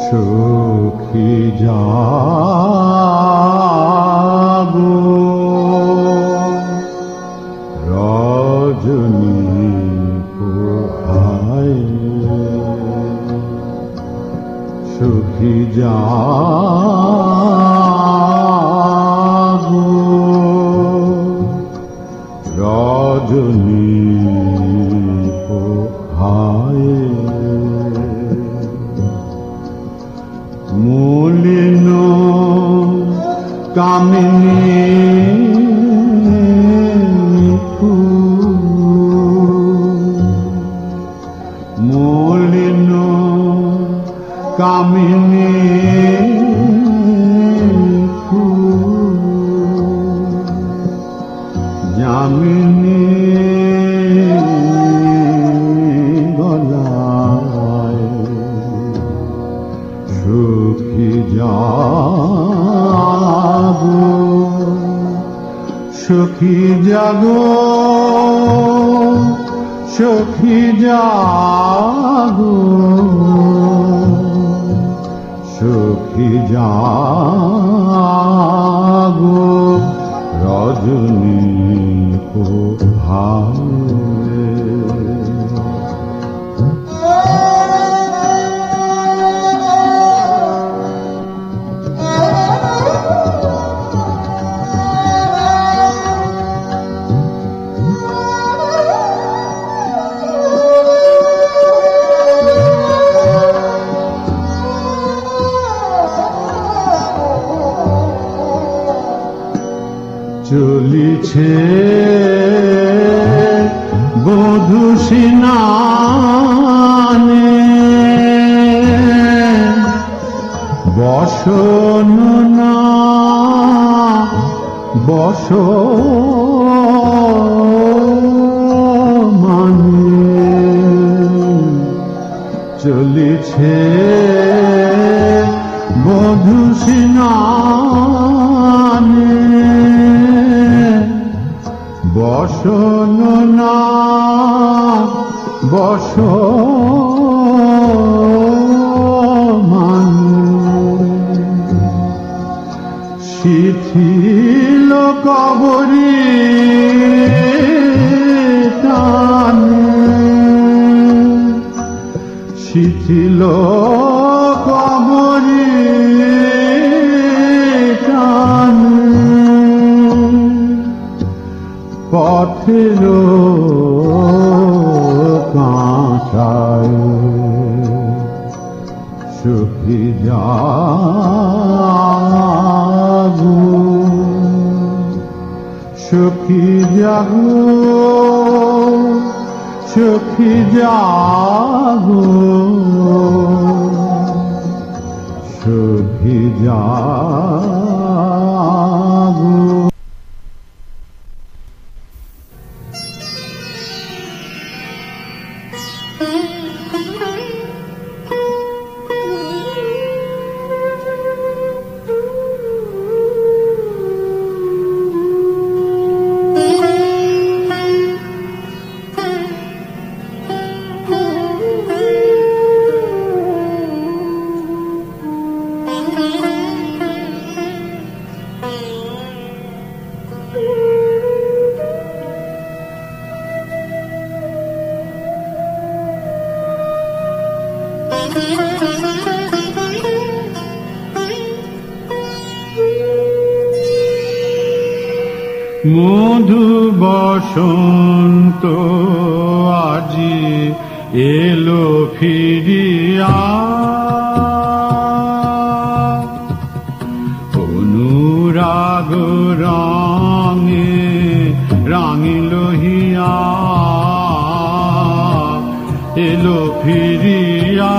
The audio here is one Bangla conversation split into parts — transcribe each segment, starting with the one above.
সখী জাগো রজনী পোহায় সখী জাগো রজনী পোহায় মলিন কামিনী মলিন কামিনী যামিনী গলায় সখী জাগো সখী জাগো সখী জাগো সখী জাগো রজনী পোহায় চলিছে বধূ স্নানে বসন না বস মানে চলিছে বধূ স্নানে বসন না বস শিথিল কবরী টানে শিথিল কবরী টানে পথের কাঁটায় সখী জাগো সখী জাগো সখী জাগো সখী জাগো মধু বসন্ত আজি এলো ফিরিয়া অনুরাগ রঙে রাঙিল হিয়া এলো ফিরিয়া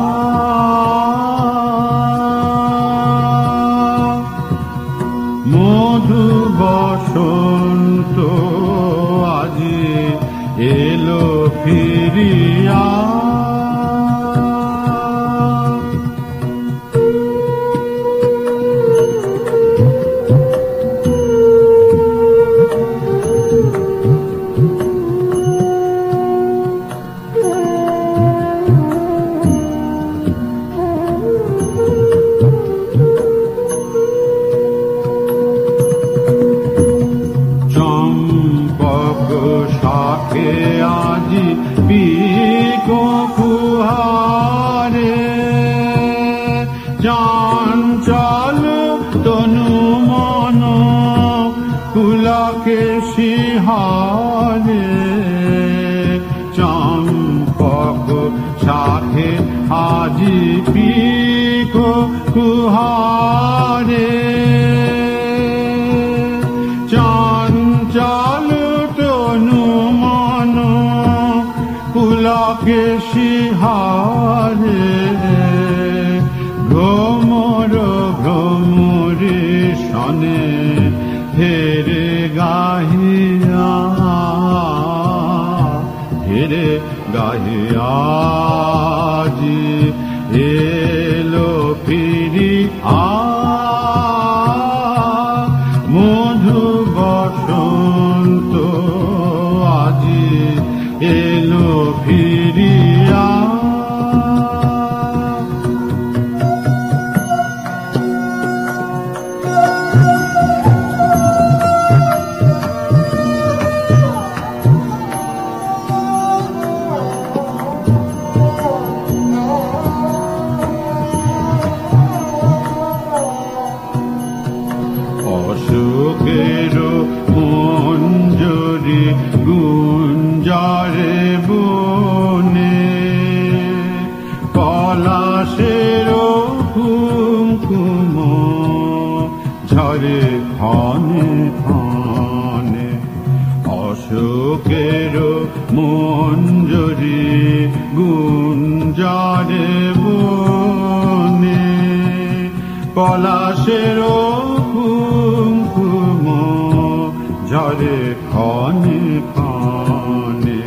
মধু বসন্ত আজি এলো ফিরিয়া শাখে আজি পিকো কুহারে চঞ্চল তনু মন পুলকে শিহারে চম্পক শাখে আজি পিকো কুহারে চঞ্চল তনু মন পুলকে শিহারে ভ্রমর ভ্রমরে শনে হেরে গাহিয়া হেরে গাহিয়া জি এলো ফিরিয়া মধু বসন্ত আজি এলো ফিরিয়া অশোকের মঞ্জরি গুঞ্জরে বনে পলাশের কুমকুম ঝরে ক্ষণে ক্ষণে অশোকের মঞ্জরি গুঞ্জরে বনে পলাশের কুমকুম ঝরে ক্ষণে ক্ষণে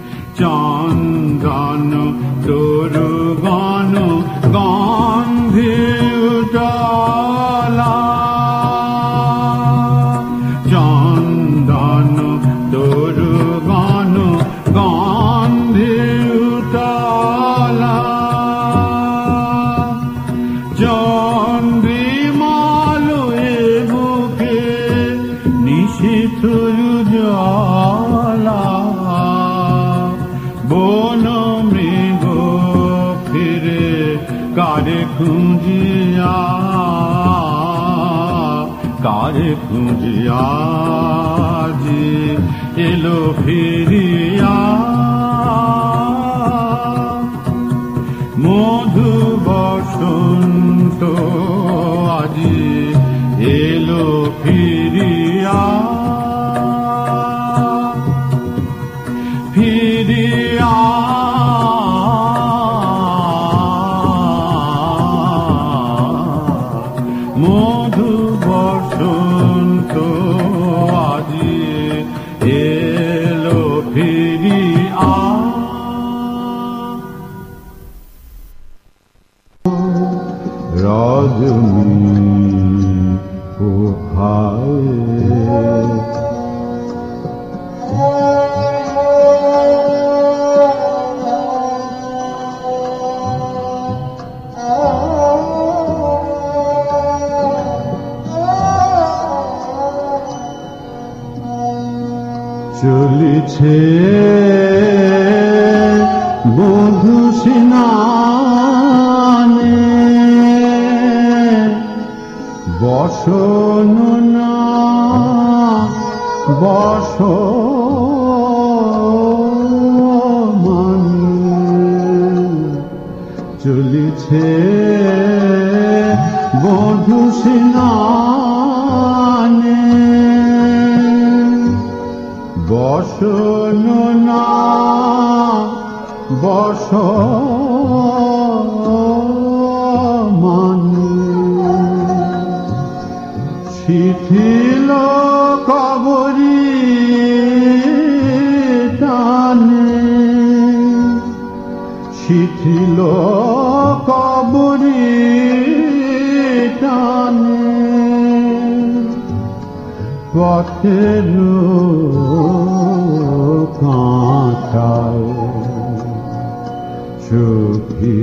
চন্দন তরু গণ গন্ধে উতলা চন্দন তরু গণ গন্ধে উতলা জলা বন মৃগ ফিরে কারে খুঁজিয়া জি এলো ফিরিয়া মধু বসন্ত আজি এলো ফিরিয়া ফিরিয়া মধু বসন্ত আজি এলো ফিরিয়া রজনী কোথায় চলিছে বধূ স্নানে বসন না চলিছে বধূ স্নানে বসন না শিথিল কবরী টানে শিথিল কবরী টানে পথের কাঁটায় সুখী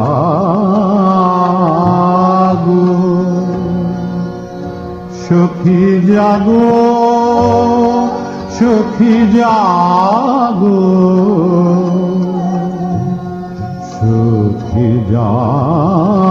জাগো সখী জাগো সখী জাগো, সখী জাগো।